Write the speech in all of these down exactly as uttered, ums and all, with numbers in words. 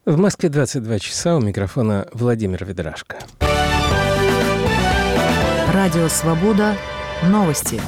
В Москве двадцать два часа, у микрофона Владимир Ведрашко. Радио «Свобода». Новости.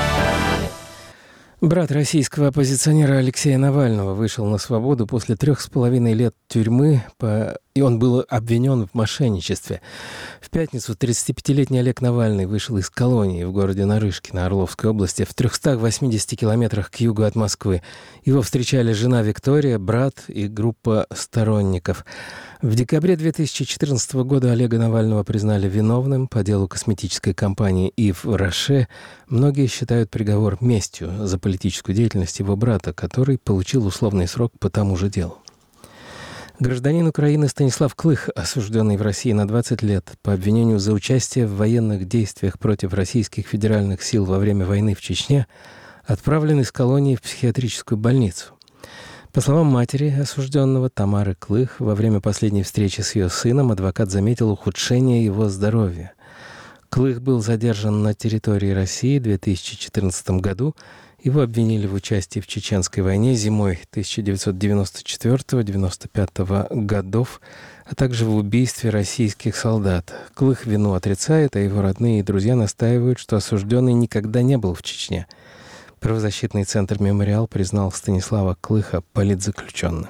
Брат российского оппозиционера Алексея Навального вышел на свободу после трех с половиной лет тюрьмы, по... и он был обвинен в мошенничестве. В пятницу тридцатипятилетний Олег Навальный вышел из колонии в городе Нарышкино Орловской области в трёхстах восьмидесяти километрах к югу от Москвы. Его встречали жена Виктория, брат и группа сторонников. В декабре две тысячи четырнадцатого года Олега Навального признали виновным по делу косметической компании «Ив Роше». Многие считают приговор местью за политическую деятельность его брата, который получил условный срок по тому же делу. Гражданин Украины Станислав Клых, осужденный в России на двадцать лет по обвинению за участие в военных действиях против российских федеральных сил во время войны в Чечне, отправлен из колонии в психиатрическую больницу. По словам матери осужденного Тамары Клых, во время последней встречи с ее сыном адвокат заметил ухудшение его здоровья. Клых был задержан на территории России в две тысячи четырнадцатом году. Его обвинили в участии в Чеченской войне зимой тысяча девятьсот девяносто четвёртого — девяносто пятого годов, а также в убийстве российских солдат. Клых вину отрицает, а его родные и друзья настаивают, что осужденный никогда не был в Чечне. Правозащитный центр «Мемориал» признал Станислава Клыха политзаключенным.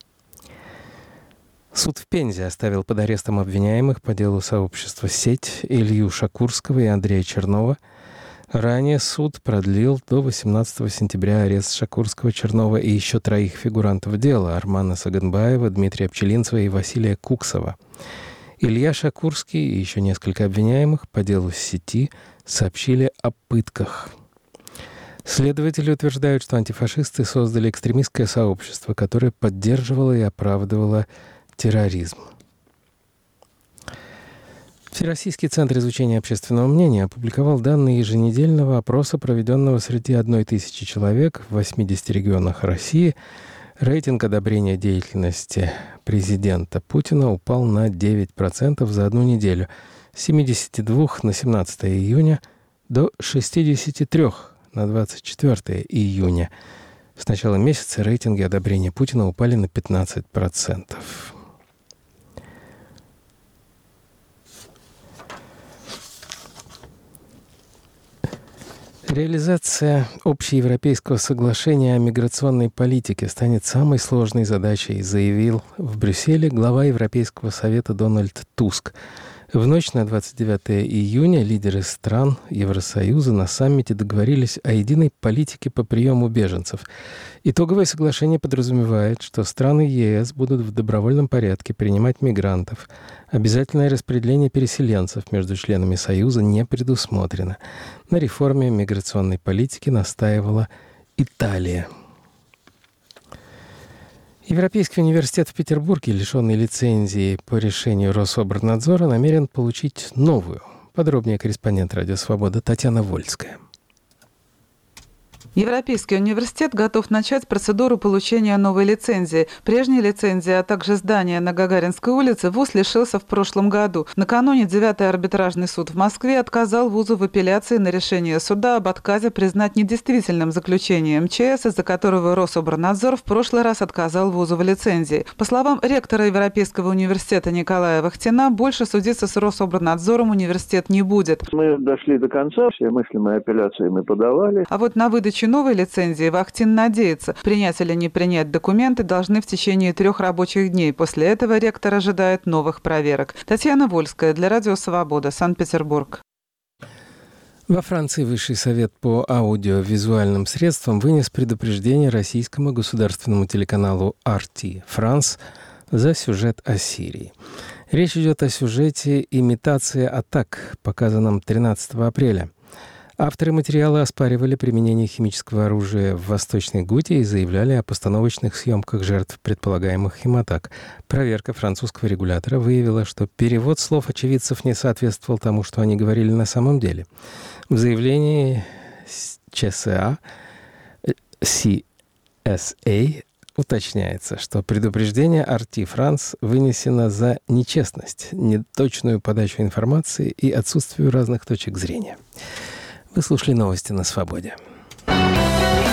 Суд в Пензе оставил под арестом обвиняемых по делу сообщества «Сеть» Илью Шакурского и Андрея Чернова. Ранее суд продлил до восемнадцатого сентября арест Шакурского, Чернова и еще троих фигурантов дела – Армана Саганбаева, Дмитрия Пчелинцева и Василия Куксова. Илья Шакурский и еще несколько обвиняемых по делу «Сети» сообщили о пытках. Следователи утверждают, что антифашисты создали экстремистское сообщество, которое поддерживало и оправдывало терроризм. Всероссийский центр изучения общественного мнения опубликовал данные еженедельного опроса, проведенного среди одной тысячи человек в восьмидесяти регионах России. Рейтинг одобрения деятельности президента Путина упал на девять процентов за одну неделю – с семидесяти двух на семнадцатое июня до шестидесяти трёх на двадцать четвёртое июня. С начала месяца рейтинги одобрения Путина упали на пятнадцать процентов. Реализация общеевропейского соглашения о миграционной политике станет самой сложной задачей, заявил в Брюсселе глава Европейского совета Дональд Туск. В ночь на двадцать девятое июня лидеры стран Евросоюза на саммите договорились о единой политике по приему беженцев. Итоговое соглашение подразумевает, что страны ЕС будут в добровольном порядке принимать мигрантов. Обязательное распределение переселенцев между членами Союза не предусмотрено. На реформе миграционной политики настаивала Италия. Европейский университет в Петербурге, лишенный лицензии по решению Рособорнадзора, намерен получить новую. Подробнее корреспондент «Радио Свобода» Татьяна Вольская. Европейский университет готов начать процедуру получения новой лицензии. Прежней лицензии, а также здания на Гагаринской улице ВУЗ лишился в прошлом году. Накануне девятый арбитражный суд в Москве отказал ВУЗу в апелляции на решение суда об отказе признать недействительным заключение МЧС, из-за которого Рособорнадзор в прошлый раз отказал ВУЗу в лицензии. По словам ректора Европейского университета Николая Вахтина, больше судиться с Рособорнадзором университет не будет. Мы дошли до конца, все мыслимые апелляции мы подавали. А вот на выдачу новой лицензии Вахтин надеется. Принять или не принять документы должны в течение трех рабочих дней. После этого ректор ожидает новых проверок. Татьяна Вольская для Радио Свобода, Санкт-Петербург. Во Франции Высший совет по аудиовизуальным средствам вынес предупреждение российскому государственному телеканалу ар ти France за сюжет о Сирии. Речь идет о сюжете «Имитация атак», показанном тринадцатого апреля. Авторы материала оспаривали применение химического оружия в Восточной Гуте и заявляли о постановочных съемках жертв предполагаемых химатак. Проверка французского регулятора выявила, что перевод слов очевидцев не соответствовал тому, что они говорили на самом деле. В заявлении ЧСА, си эс эй уточняется, что предупреждение ар ти France вынесено за нечестность, неточную подачу информации и отсутствие разных точек зрения. Вы слушали новости на Свободе.